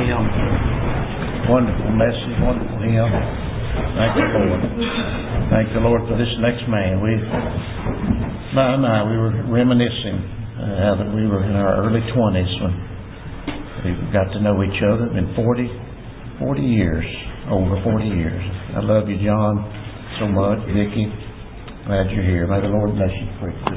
hymn. Wonderful message, wonderful hymn. Thank the Lord. Thank the Lord for this next man. We were reminiscing how that we were in our early 20s when we got to know each other. It's been 40 years, over 40 years. I love you, John, so much. Vicki, glad you're here. May the Lord bless you for it.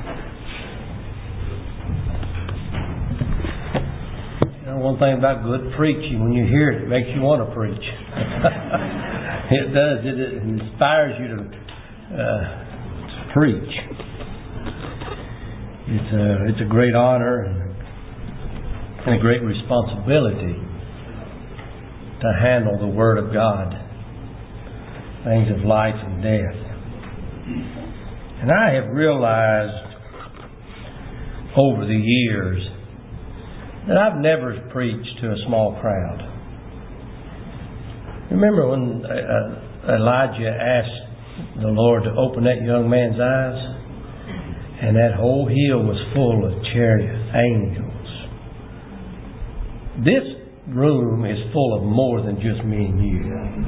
One thing about good preaching, when you hear it, it makes you want to preach. It does. It inspires you to preach. It's a great honor and a great responsibility to handle the Word of God, things of life and death. And I have realized over the years that I've never preached to a small crowd. Remember when Elijah asked the Lord to open that young man's eyes? And that whole hill was full of chariots, angels. This room is full of more than just me and you.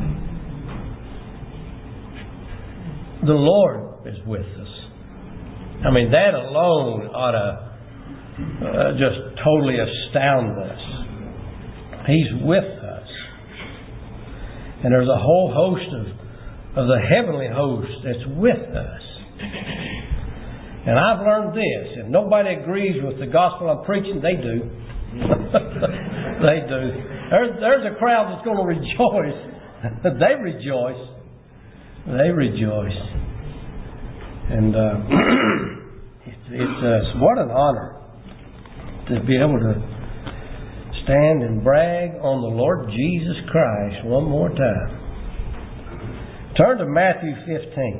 The Lord is with us. I mean, that alone ought to just totally astound us. He's with us. And there's a whole host of the heavenly host that's with us. And I've learned this. If nobody agrees with the gospel I'm preaching, they do. They do. There's a crowd that's going to rejoice. They rejoice. They rejoice. And it's what an honor to be able to stand and brag on the Lord Jesus Christ one more time. Turn to Matthew 15.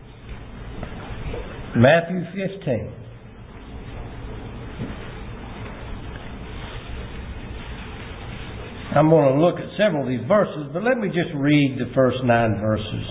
Matthew 15. I'm going to look at several of these verses, but let me just read the first 9 verses.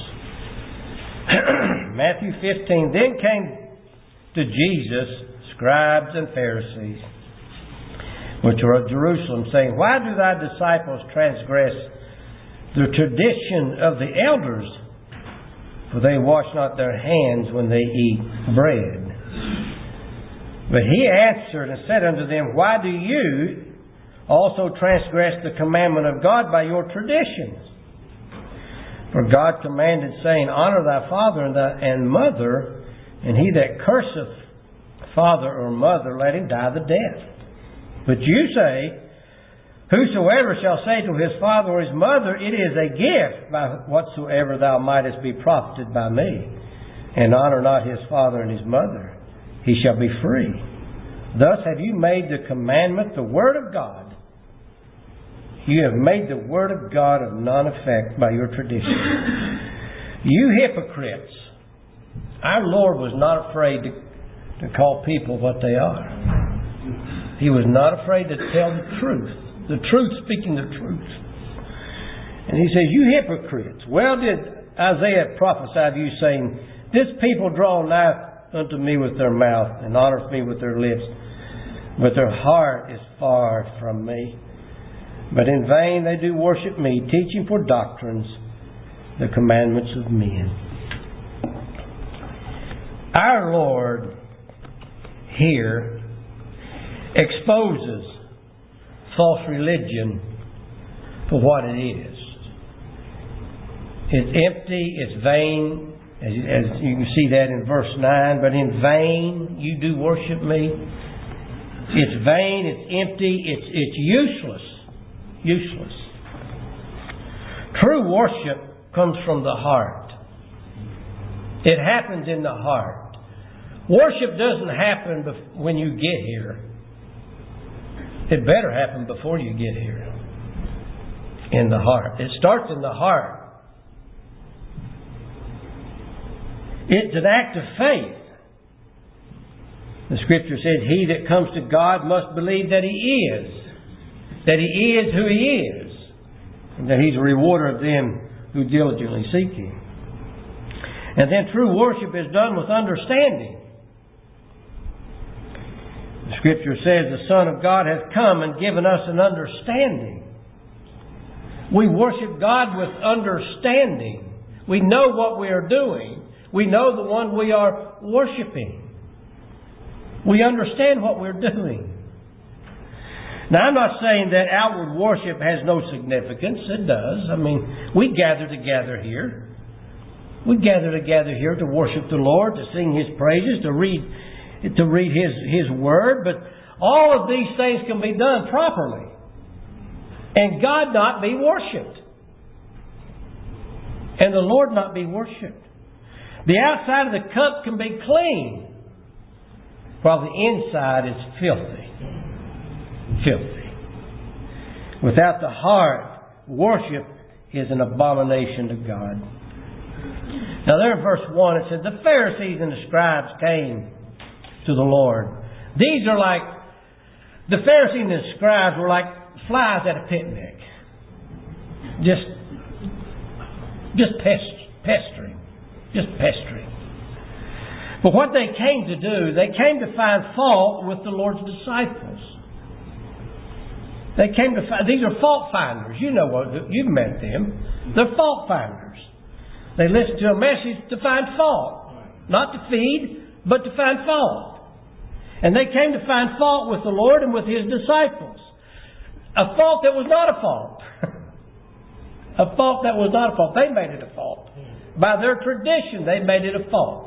Matthew 15. Then came to Jesus scribes and Pharisees, which are of Jerusalem, saying, Why do thy disciples transgress the tradition of the elders? For they wash not their hands when they eat bread. But he answered and said unto them, Why do you also transgress the commandment of God by your traditions? For God commanded, saying, Honor thy father and mother, and he that curseth father or mother, let him die the death. But you say, Whosoever shall say to his father or his mother, It is a gift by whatsoever thou mightest be profited by me, and honor not his father and his mother, he shall be free. Thus have you made the commandment, the word of God. You have made the word of God of none effect by your tradition. You hypocrites! Our Lord was not afraid to call people what they are. He was not afraid to tell the truth. The truth, speaking the truth. And he says, You hypocrites! Well did Isaiah prophesy of you, saying, This people draw nigh unto me with their mouth, and honors me with their lips, but their heart is far from me. But in vain they do worship me, teaching for doctrines the commandments of men. Our Lord here exposes false religion for what it is. It's empty, it's vain, as you can see that in verse 9. But in vain you do worship me. It's vain, it's empty, it's useless. Useless. True worship comes from the heart. It happens in the heart. Worship doesn't happen when you get here. It better happen before you get here. In the heart. It starts in the heart. It's an act of faith. The Scripture says, He that comes to God must believe that He is. That He is who He is. And that He's a rewarder of them who diligently seek Him. And then true worship is done with understanding. The Scripture says the Son of God has come and given us an understanding We worship God with understanding. We know what we are doing. We know the one we are worshiping. We understand what we're doing. Now, I'm not saying that outward worship has no significance. It does. I mean, we gather together here. We gather together here to worship the Lord, to sing His praises, to read His Word. But all of these things can be done properly, and God not be worshipped, and the Lord not be worshipped. The outside of the cup can be clean, while the inside is filthy. Filthy. Without the heart, worship is an abomination to God. Now there in verse 1 it says, the Pharisees and the scribes came to the Lord. These are like, the Pharisees and the scribes were like flies at a picnic. Just pestering. Just pestering. But what they came to do, they came to find fault with the Lord's disciples. They came to find, these are fault finders. You know what, you've met them. They're fault finders. They listen to a message to find fault. Not to feed, but to find fault. And they came to find fault with the Lord and with His disciples. A fault that was not a fault. A fault that was not a fault. They made it a fault. By their tradition, they made it a fault.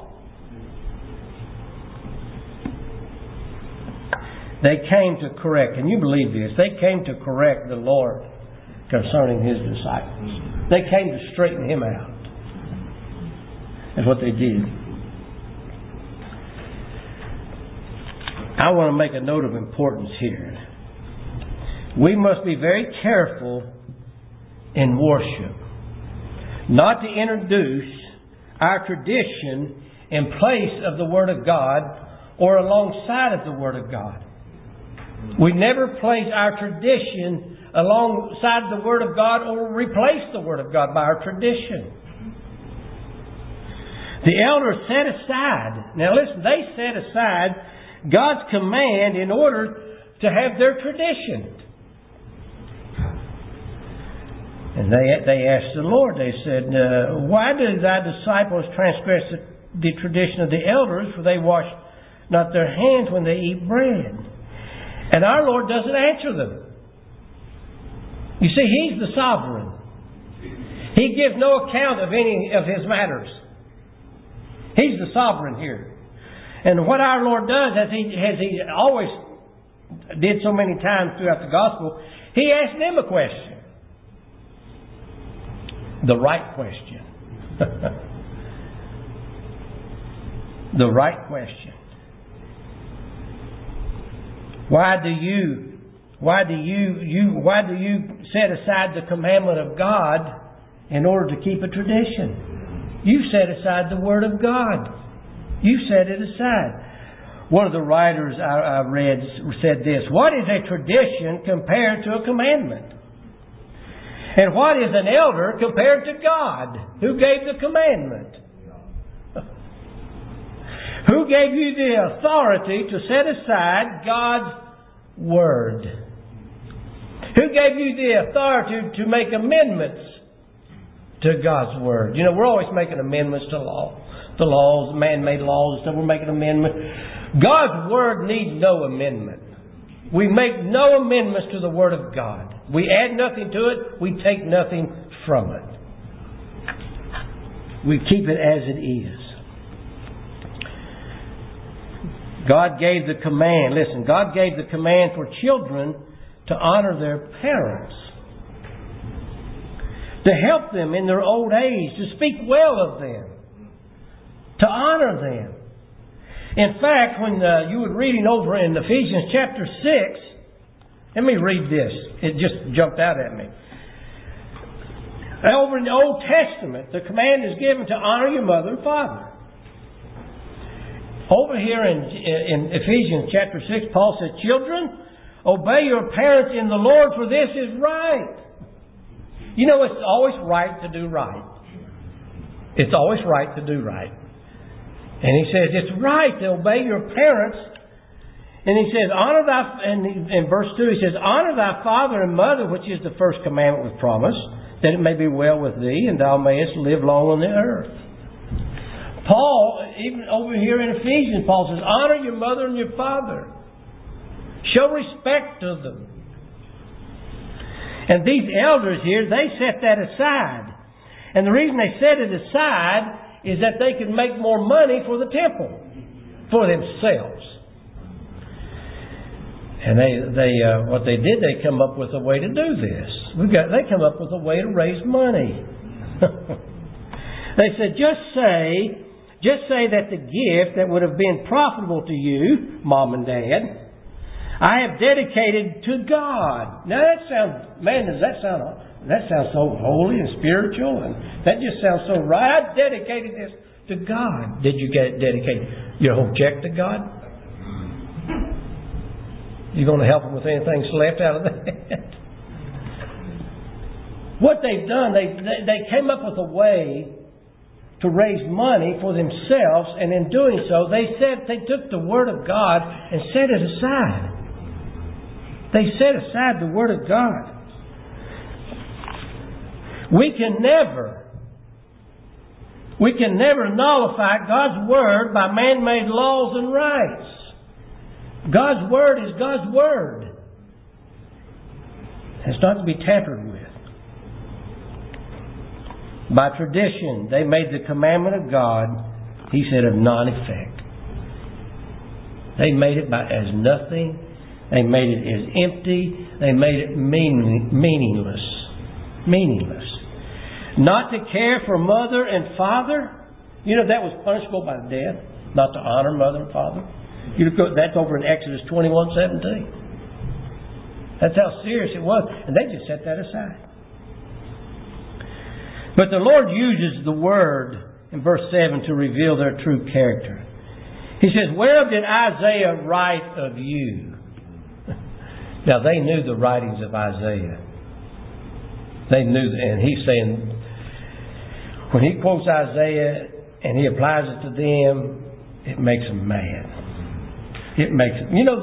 They came to correct, can you believe this? They came to correct the Lord concerning His disciples. They came to straighten Him out. That's what they did. I want to make a note of importance here. We must be very careful in worship not to introduce our tradition in place of the Word of God or alongside of the Word of God. We never place our tradition alongside the Word of God or replace the Word of God by our tradition. The elders set aside, now listen, they set aside God's command in order to have their tradition. And they asked the Lord, they said, why did thy disciples transgress the tradition of the elders, for they wash not their hands when they eat bread? And our Lord doesn't answer them. You see, He's the sovereign. He gives no account of any of His matters. He's the sovereign here. And what our Lord does, as He always did so many times throughout the gospel, He asks them a question. The right question. The right question. Why do you set aside the commandment of God in order to keep a tradition? You set aside the Word of God. You set it aside. One of the writers I read said this: what is a tradition compared to a commandment? And what is an elder compared to God, who gave the commandment? Who gave you the authority to set aside God's Word? Who gave you the authority to make amendments to God's Word? You know, we're always making amendments to the laws, man-made laws and stuff. We're making amendments. God's Word needs no amendment. We make no amendments to the Word of God. We add nothing to it. We take nothing from it. We keep it as it is. God gave the command. Listen, God gave the command for children to honor their parents, to help them in their old age, to speak well of them, to honor them. In fact, when you were reading over in Ephesians chapter 6, let me read this. It just jumped out at me. Over in the Old Testament, the command is given to honor your mother and father. Over here in Ephesians chapter 6, Paul said, children, obey your parents in the Lord, for this is right. You know, it's always right to do right. It's always right to do right. And he says it's right to obey your parents And he says, honor thy, and in verse 2 he says, honor thy father and mother, which is the first commandment with promise, that it may be well with thee, and thou mayest live long on the earth. Paul, even over here in Ephesians, Paul says, honor your mother and your father. Show respect to them. And these elders here, they set that aside. And the reason they set it aside is that they could make more money for the temple, for themselves. And what they did, they come up with a way to do this. They come up with a way to raise money. They said, just say that the gift that would have been profitable to you, Mom and Dad, I have dedicated to God. Now that sounds so holy and spiritual, and that just sounds so right. I dedicated this to God. Did you dedicate your whole check to God? You going to help them with anything that's left out of that? What they've done, they came up with a way to raise money for themselves, and in doing so, they took the Word of God and set it aside. They set aside the Word of God. We can never nullify God's Word by man-made laws and rights. God's Word is God's Word. It's not to be tampered with. By tradition, they made the commandment of God, he said, of non-effect. They made it as nothing. They made it as empty. They made it meaningless. Meaningless. Not to care for mother and father. You know, that was punishable by death. Not to honor mother and father. That's over in Exodus 21:17. That's how serious it was. And they just set that aside. But the Lord uses the Word in verse 7 to reveal their true character. He says, whereof did Isaiah write of you? Now they knew the writings of Isaiah. They knew, and he's saying, when he quotes Isaiah and he applies it to them, it makes them mad. It makes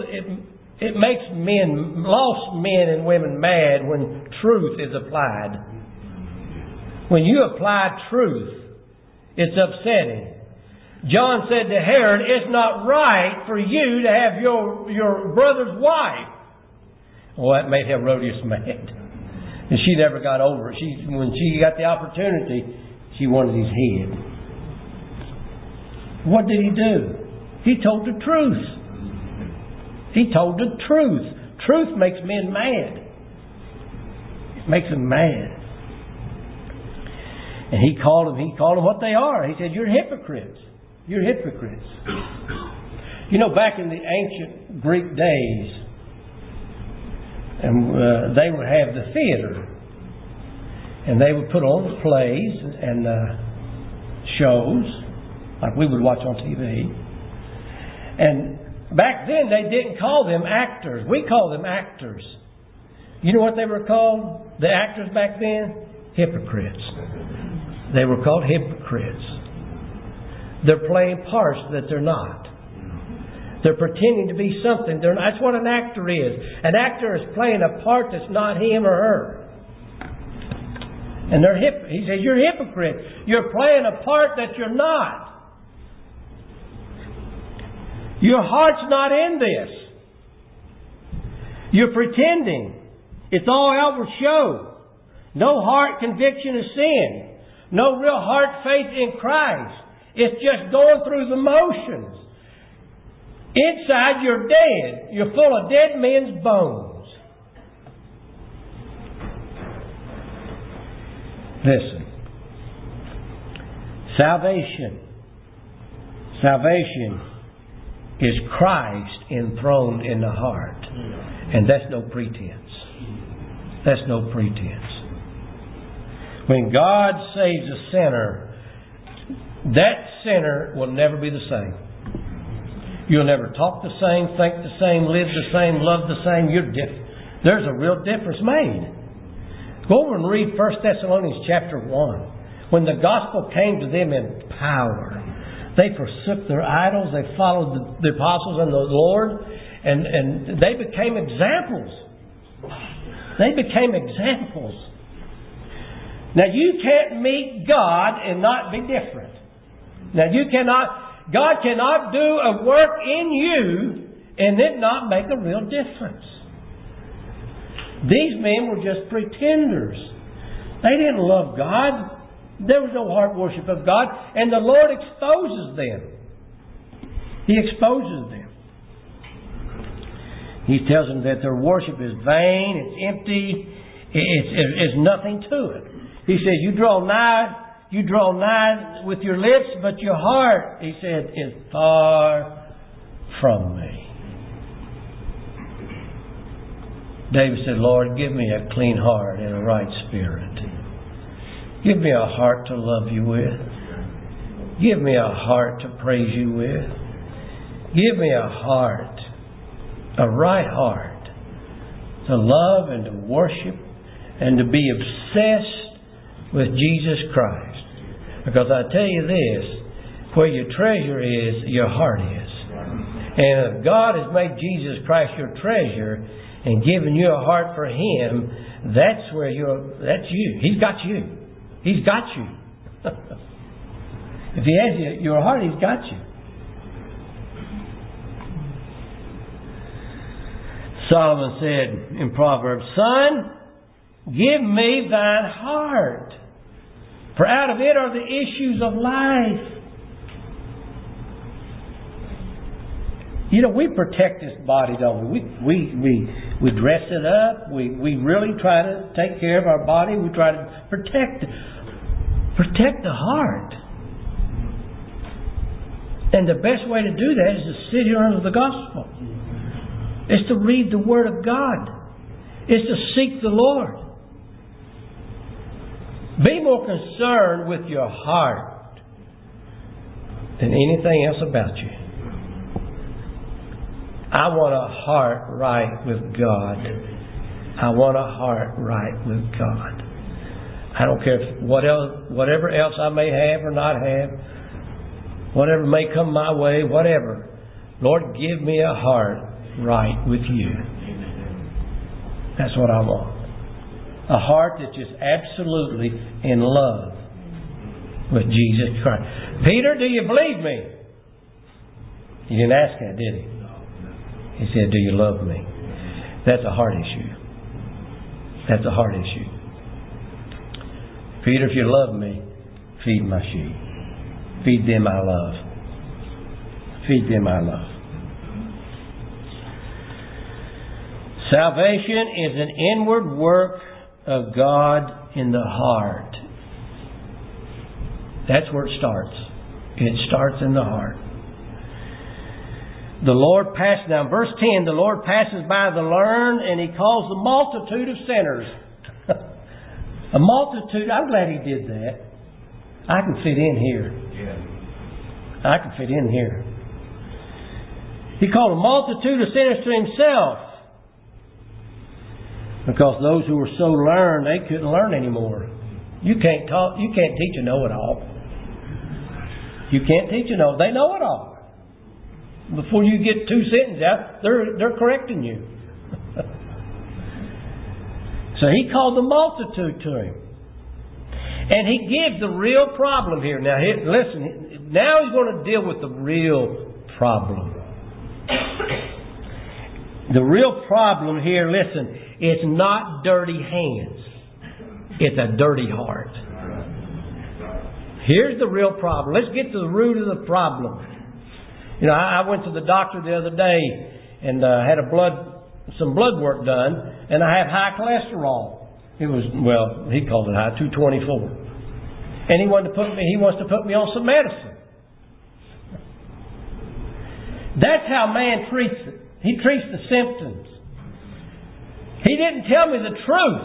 lost men and women mad when truth is applied. When you apply truth, it's upsetting. John said to Herod, it's not right for you to have your brother's wife. Well, that made Herodias mad. And she never got over it. When she got the opportunity, she wanted his head. What did he do? He told the truth. He told the truth. Truth makes men mad. It makes them mad. And he called them what they are. He said, you're hypocrites. You're hypocrites. You know, back in the ancient Greek days, and they would have the theater. And they would put on plays and shows, like we would watch on TV. And back then, they didn't call them actors. We call them actors. You know what they were called? The actors back then? Hypocrites. They were called hypocrites. They're playing parts that they're not. They're pretending to be something. That's what an actor is. An actor is playing a part that's not him or her. And he says, you're hypocrites. You're playing a part that you're not. Your heart's not in this. You're pretending. It's all outward show. No heart conviction of sin. No real heart faith in Christ. It's just going through the motions. Inside you're dead. You're full of dead men's bones. Listen. Salvation is Christ enthroned in the heart. And that's no pretense. That's no pretense. When God saves a sinner, that sinner will never be the same. You'll never talk the same, think the same, live the same, love the same. There's a real difference made. Go over and read 1 Thessalonians chapter 1. When the gospel came to them in power, they forsook their idols, they followed the apostles and the Lord, and they became examples. They became examples. Now you can't meet God and not be different. Now God cannot do a work in you and it not make a real difference. These men were just pretenders. They didn't love God. There was no heart worship of God. And the Lord exposes them. He exposes them. He tells them that their worship is vain, it's empty, it's nothing to it. He said, you draw nigh with your lips, but your heart, he said, is far from me. David said, Lord, give me a clean heart and a right spirit. Give me a heart to love you with. Give me a heart to praise you with. Give me a heart, a right heart, to love and to worship and to be obsessed with Jesus Christ. Because I tell you this, where your treasure is, your heart is. And if God has made Jesus Christ your treasure and given you a heart for Him, that's you. He's got you. He's got you. If He has your heart, He's got you. Solomon said in Proverbs, Son, give me thine heart, for out of it are the issues of life. You know, we protect this body, don't we? We dress it up. We really try to take care of our body. We try to protect the heart. And the best way to do that is to sit here under the gospel. It's to read the Word of God. It's to seek the Lord. Be more concerned with your heart than anything else about you. I want a heart right with God. I want a heart right with God. I don't care if whatever else I may have or not have, whatever may come my way, whatever. Lord, give me a heart right with you. That's what I want. A heart that's just absolutely in love with Jesus Christ. Peter, do you believe me? He didn't ask that, did he? He said, do you love me? That's a heart issue. That's a heart issue. Peter, if you love me, feed my sheep. Feed them I love. Feed them I love. Salvation is an inward work of God in the heart. That's where it starts. It starts in the heart. The Lord passes, now verse 10, the Lord passes by the learned and He calls the multitude of sinners. A multitude, I'm glad He did that. I can fit in here. I can fit in here. He called a multitude of sinners to Himself. Because those who were so learned, they couldn't learn anymore. You can't teach a know-it-all. You can't teach a know-it-all. They know it all. Before you get two sentences out, they're correcting you. So He called the multitude to Him. And He gives the real problem here. Now, listen, now He's going to deal with the real problem. The real problem here, listen, it's not dirty hands. It's a dirty heart. Here's the real problem. Let's get to the root of the problem. You know, I went to the doctor the other day and had some blood work done, and I have high cholesterol. It was, well, he called it high, 224. And he wants to put me on some medicine. That's how man treats it. He treats the symptoms. He didn't tell me the truth.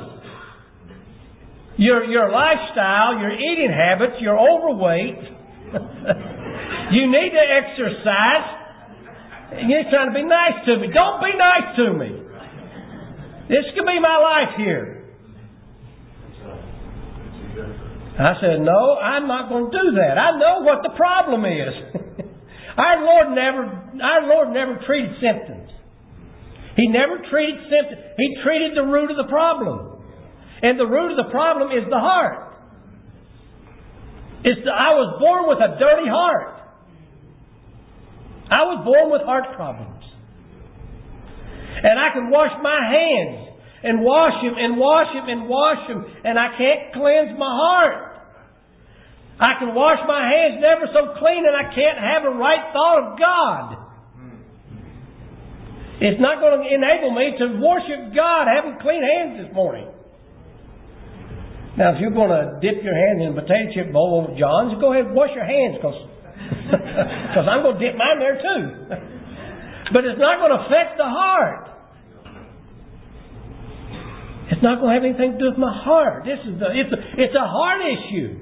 Your lifestyle, your eating habits, you're overweight. You need to exercise. And you're trying to be nice to me. Don't be nice to me. This could be my life here. I said, no, I'm not going to do that. I know what the problem is. Our Lord never treated symptoms. He never treated symptoms. He treated the root of the problem. And the root of the problem is the heart. I was born with a dirty heart. I was born with heart problems. And I can wash my hands and wash them and wash them and wash them, and I can't cleanse my heart. I can wash my hands never so clean, and I can't have a right thought of God. It's not going to enable me to worship God having clean hands this morning. Now, if you're going to dip your hands in a potato chip bowl over John's, go ahead and wash your hands, because I'm going to dip mine there too. But it's not going to affect the heart. It's not going to have anything to do with my heart. It's a heart issue.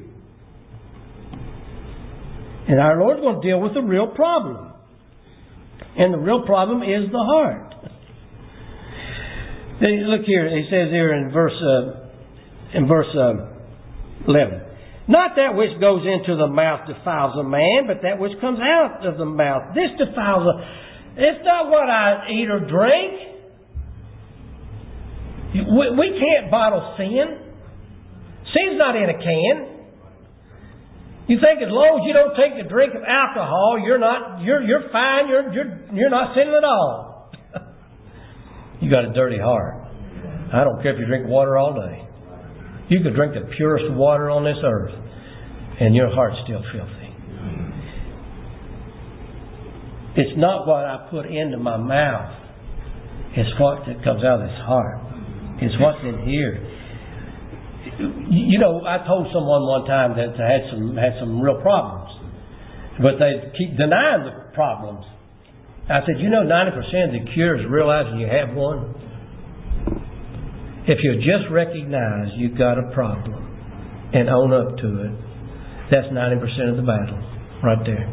And our Lord's going to deal with the real problem. And the real problem is the heart. Look here, he says here in verse 11. Not that which goes into the mouth defiles a man, but that which comes out of the mouth. This defiles It's not what I eat or drink. We can't bottle sin. Sin's not in a can. You think as long as you don't take a drink of alcohol, you're fine. You're not sinning at all. You got a dirty heart. I don't care if you drink water all day. You could drink the purest water on this earth, and your heart's still filthy. It's not what I put into my mouth. It's what that comes out of this heart. It's what's in here. You know, I told someone one time that had some real problems, but they keep denying the problems. I said, 90% of the cure is realizing you have one. If you just recognize you've got a problem and own up to it, that's 90% of the battle right there.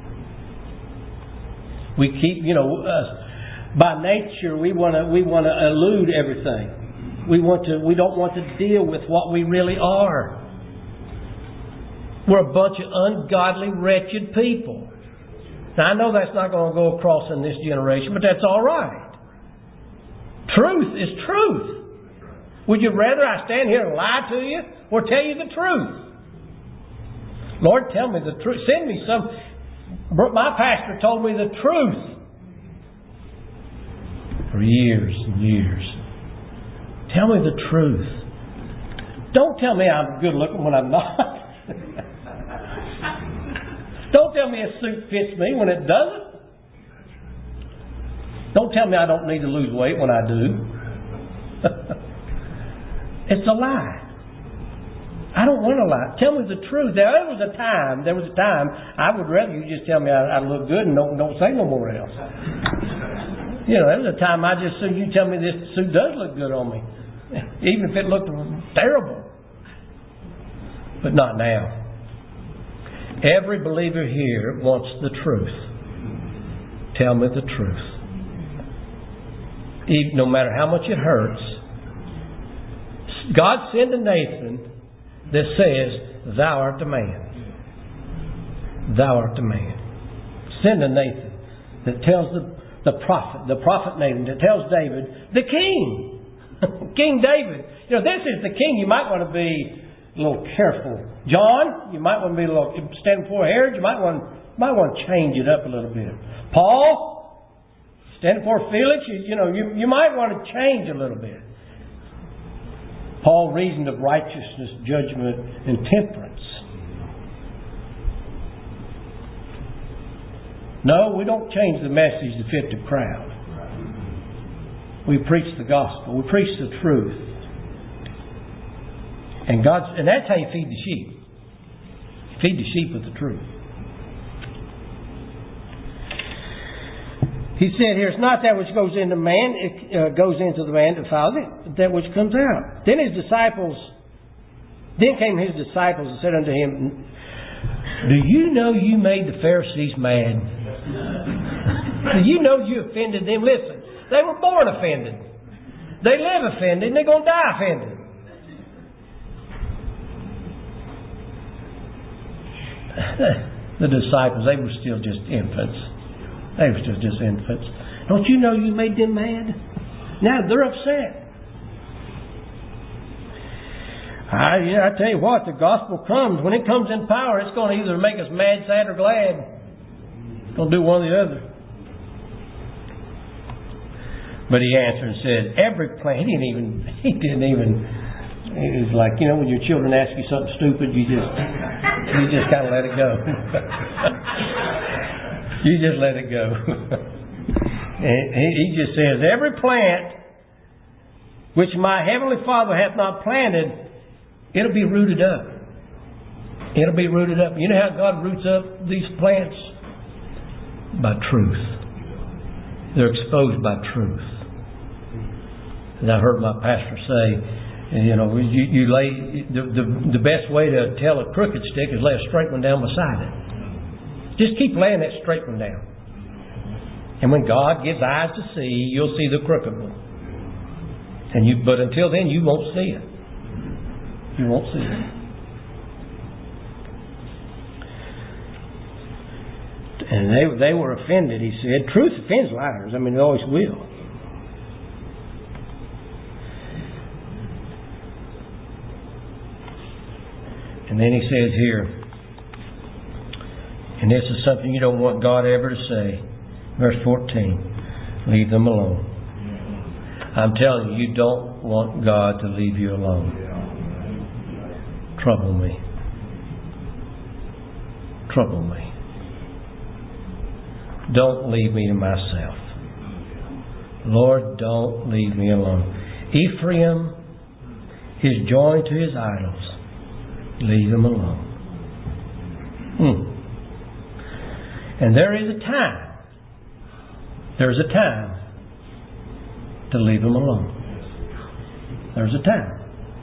We keep, by nature we want to elude everything. We don't want to deal with what we really are. We're a bunch of ungodly, wretched people. Now I know that's not going to go across in this generation, but that's all right. Truth is truth. Would you rather I stand here and lie to you or tell you the truth? Lord, tell me the truth. Send me some. My pastor told me the truth for years and years. Tell me the truth. Don't tell me I'm good looking when I'm not. Don't tell me a suit fits me when it doesn't. Don't tell me I don't need to lose weight when I do. It's a lie. I don't want to lie. Tell me the truth. There was a time I would rather you just tell me I look good and don't say no more else. There was a time I just said, you tell me this suit does look good on me. Even if it looked terrible. But not now. Every believer here wants the truth. Tell me the truth. No matter how much it hurts. God sent a Nathan that says, Thou art the man. Thou art the man. Send a Nathan that tells the prophet Nathan, that tells David, the king. King David. This is the king. You might want to be a little careful. John, you might want to be a little, stand before Herod, you might want to change it up a little bit. Paul, stand before Felix, you might want to change a little bit. Paul reasoned of righteousness, judgment, and temperance. No, we don't change the message to fit the crowd. We preach the gospel. We preach the truth. And that's how you feed the sheep. You feed the sheep with the truth. He said here, it's not that which goes into man, it goes into the man that defiles it, but that which comes out. Then came his disciples and said unto him, Do you know you made the Pharisees mad? Do you know you offended them? Listen, they were born offended. They live offended and they're going to die offended. The disciples, they were still just infants. They were still just infants. Don't you know you made them mad? Now they're upset. I tell you what, the gospel comes. When it comes in power, it's going to either make us mad, sad, or glad. It's going to do one or the other. But he answered and said, every plant. He didn't even. It was like, when your children ask you something stupid, you just kind of let it go. You just let it go. And he just says, every plant which my heavenly Father hath not planted, it'll be rooted up. It'll be rooted up. You know how God roots up these plants? By truth. They're exposed by truth. And I heard my pastor say, you lay the best way to tell a crooked stick is lay a straight one down beside it. Just keep laying that straight one down. And when God gives eyes to see, you'll see the crooked one. But until then, you won't see it. You won't see it. And they were offended, he said. Truth offends liars. It always will. And then he says here, and this is something you don't want God ever to say. Verse 14, leave them alone. I'm telling you, you don't want God to leave you alone. Trouble me. Trouble me. Don't leave me to myself. Lord, don't leave me alone. Ephraim is joined to his idols. Leave them alone. And there is a time. There's a time to leave them alone. There's a time.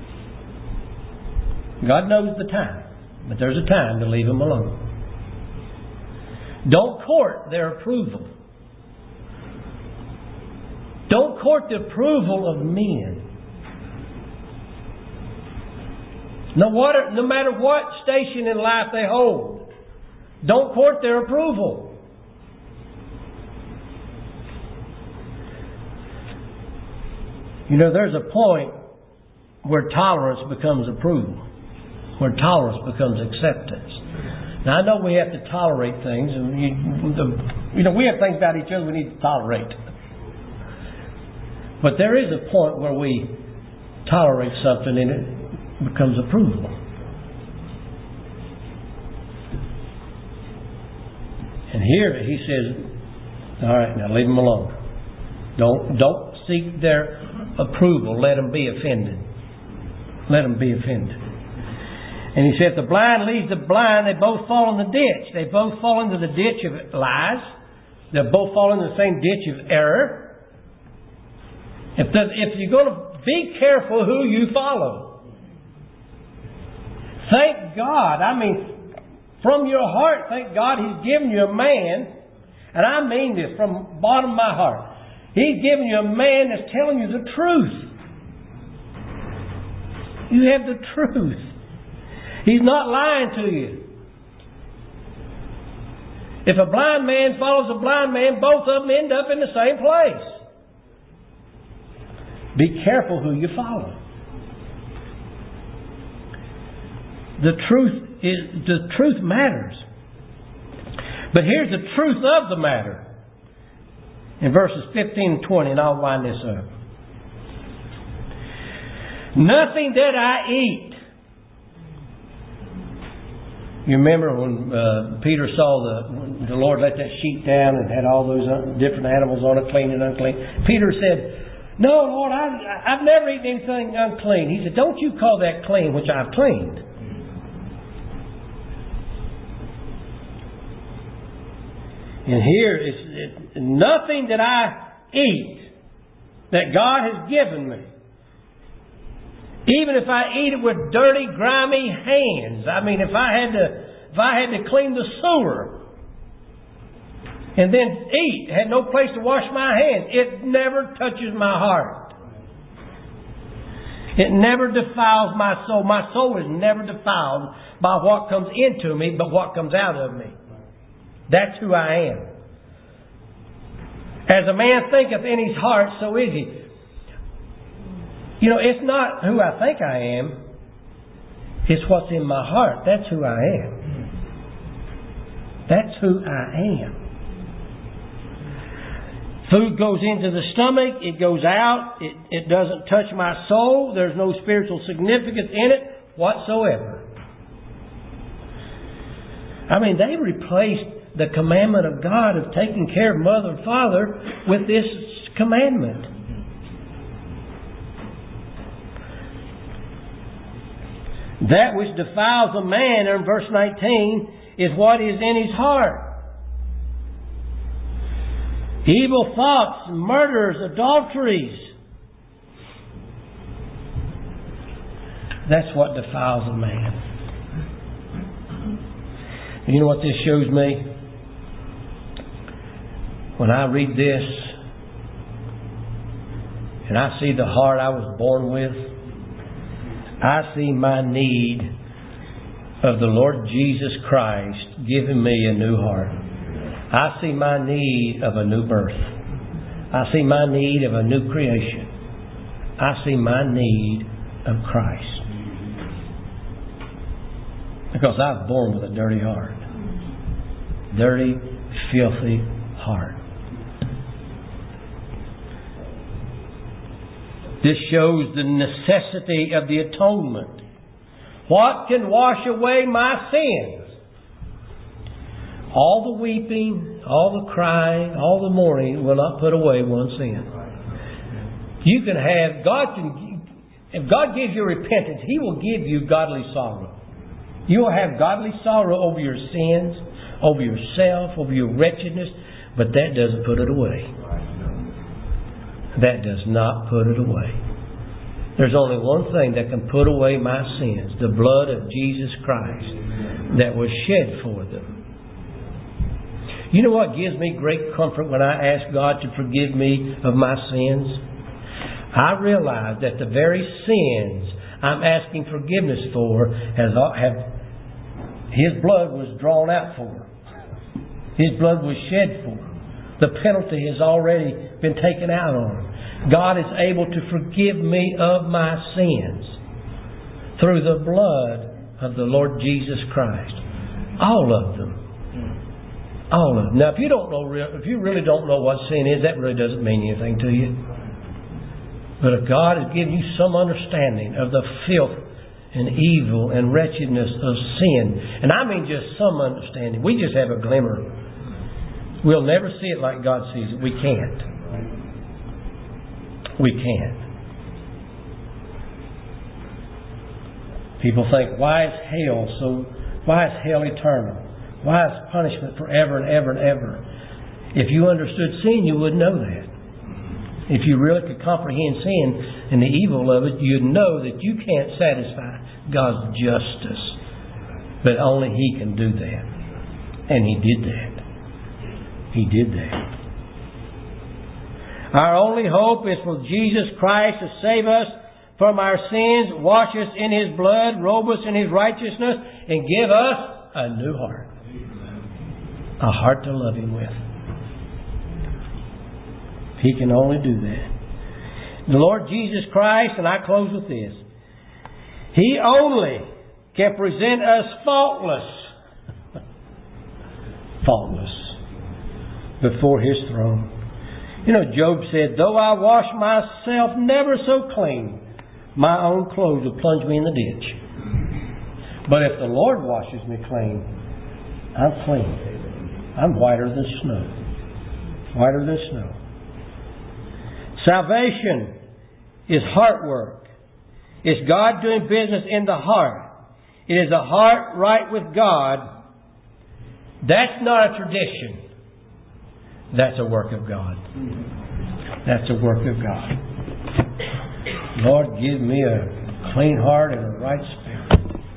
God knows the time, but there's a time to leave them alone. Don't court their approval. Don't court the approval of men. No matter what station in life they hold, don't court their approval. There's a point where tolerance becomes approval, where tolerance becomes acceptance. Now, I know we have to tolerate things, and we have things about each other we need to tolerate. But there is a point where we tolerate something and it becomes approval. And here he says, all right, now leave them alone. Don't seek their approval. Let them be offended. Let them be offended. And he said, if the blind leads the blind, they both fall in the ditch. They both fall into the ditch of lies. They both fall into the same ditch of error. If you're going to be careful who you follow. Thank God. From your heart, thank God He's given you a man, and I mean this from the bottom of my heart. He's given you a man that's telling you the truth. You have the truth. He's not lying to you. If a blind man follows a blind man, both of them end up in the same place. Be careful who you follow. The truth matters. But here's the truth of the matter. In verses 15 and 20, and I'll wind this up. Nothing that I eat. You remember when Peter saw the Lord let that sheet down and had all those different animals on it, clean and unclean. Peter said, no, Lord, I've never eaten anything unclean. He said, don't you call that clean, which I've cleaned. And here is nothing that I eat that God has given me. Even if I eat it with dirty, grimy hands. If I had to clean the sewer and then eat, had no place to wash my hands, it never touches my heart. It never defiles my soul. My soul is never defiled by what comes into me, but what comes out of me. That's who I am. As a man thinketh in his heart, so is he. It's not who I think I am. It's what's in my heart. That's who I am. That's who I am. Food goes into the stomach. It goes out. It doesn't touch my soul. There's no spiritual significance in it whatsoever. They replaced the commandment of God of taking care of mother and father with this commandment. That which defiles a man, in verse 19, is what is in his heart. Evil thoughts, murders, adulteries. That's what defiles a man. And you know what this shows me? When I read this and I see the heart I was born with, I see my need of the Lord Jesus Christ giving me a new heart. I see my need of a new birth. I see my need of a new creation. I see my need of Christ. Because I was born with a dirty heart. Dirty, filthy heart. This shows the necessity of the atonement. What can wash away my sins? All the weeping, all the crying, all the mourning will not put away one sin. You can have, if God gives you repentance, He will give you godly sorrow. You will have godly sorrow over your sins, over yourself, over your wretchedness, but that doesn't put it away. That does not put it away. There's only one thing that can put away my sins, the blood of Jesus Christ that was shed for them. You know what gives me great comfort when I ask God to forgive me of my sins? I realize that the very sins I'm asking forgiveness for His blood was drawn out for. His blood was shed for. The penalty has already been taken out on Him. God is able to forgive me of my sins through the blood of the Lord Jesus Christ. All of them. All of them. Now, if you really don't know what sin is, that really doesn't mean anything to you. But if God has given you some understanding of the filth and evil and wretchedness of sin, and I mean just some understanding, we just have a glimmer. We'll never see it like God sees it. We can't. We can't. People think, why is hell eternal? Why is punishment forever and ever and ever? If you understood sin, you would know that. If you really could comprehend sin and the evil of it, you'd know that you can't satisfy God's justice. But only He can do that. And He did that. He did that. Our only hope is for Jesus Christ to save us from our sins, wash us in His blood, robe us in His righteousness, and give us a new heart. A heart to love Him with. He can only do that. The Lord Jesus Christ, and I close with this, He only can present us faultless before His throne. You know, Job said, though I wash myself never so clean, my own clothes will plunge me in the ditch. But if the Lord washes me clean, I'm clean. I'm whiter than snow. Whiter than snow. Salvation is heart work. It's God doing business in the heart. It is a heart right with God. That's not a tradition. That's a work of God. That's a work of God. Lord, give me a clean heart and a right spirit.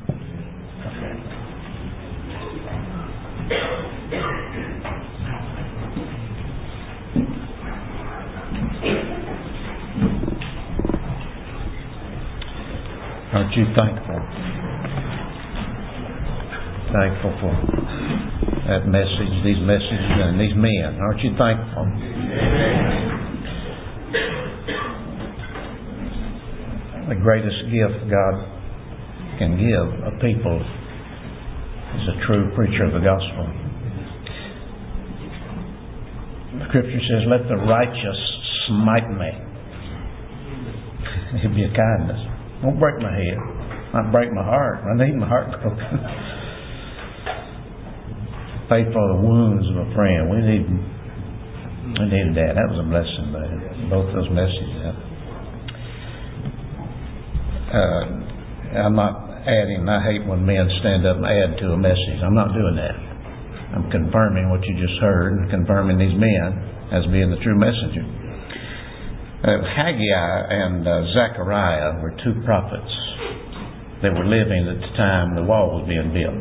Aren't you thankful? Thankful for that message, these messages, and these men. Aren't you thankful? the greatest gift God can give a people is a true preacher of the gospel. The Scripture says, "Let the righteous smite me." It'd be a kindness. Won't break my head. Might break my heart. I need my heart broken. Pay for the wounds of a friend. We needed that. That was a blessing, both those messages. I'm not adding. I hate when men stand up and add to a message. I'm not doing that. I'm confirming what you just heard and confirming these men as being the true messenger. Haggai and Zechariah were two prophets that were living at the time the wall was being built.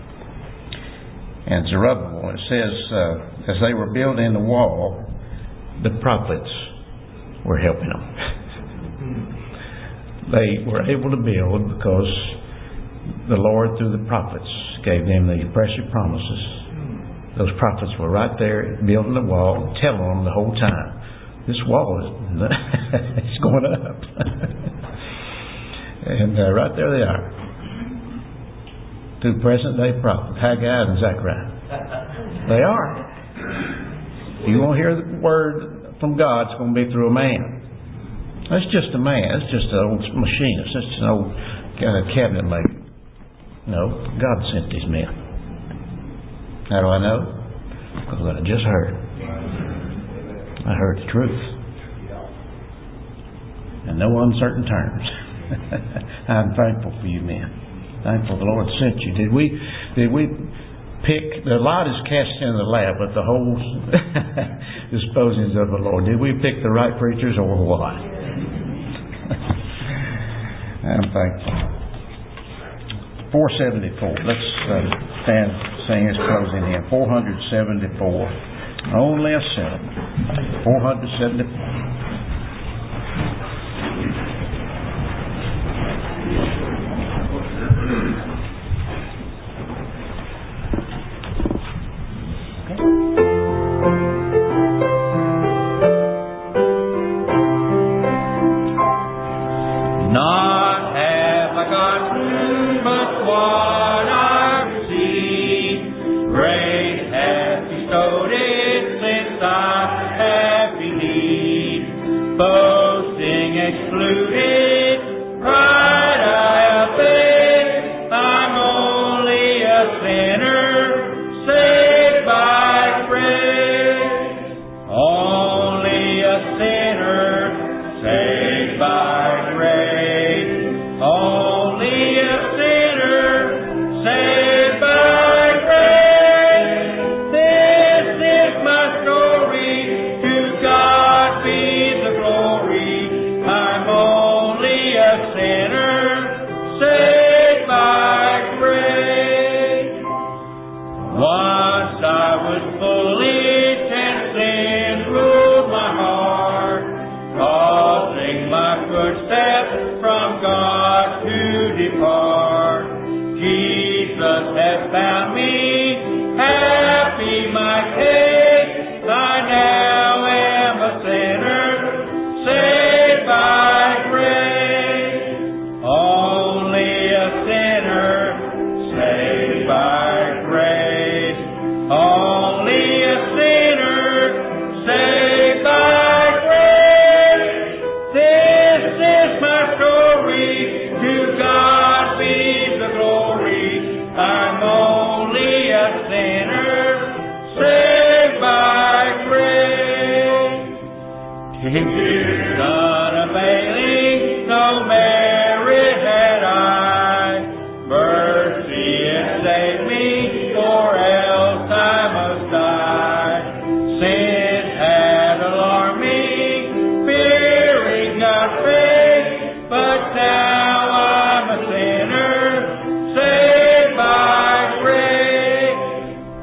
And Zerubbabel, it says, as they were building the wall, the prophets were helping them. They were able to build because the Lord, through the prophets, gave them the precious promises. Those prophets were right there building the wall and telling them the whole time, this wall is it's going up. And right there they are. Two present-day prophets, Haggai and Zechariah. They are. You won't hear the word from God, it's going to be through a man. That's just a man. It's just an old machinist. It's just an old cabinet maker. No, God sent these men. How do I know? Because what I just heard. I heard the truth. In no uncertain terms. I'm thankful for you men. Thankful the Lord sent you. Did we pick, the lot is cast in the lap, but the whole disposings of the Lord. Did we pick the right preachers or what? I'm thankful. 474. Let's stand, sing his closing hymn. 474. Only a sinner. 474.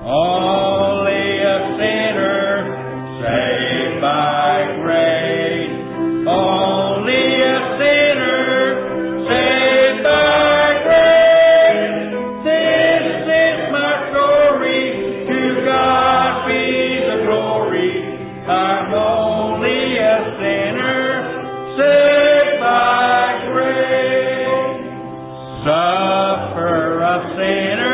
Only a sinner saved by grace. sufferer of sinners.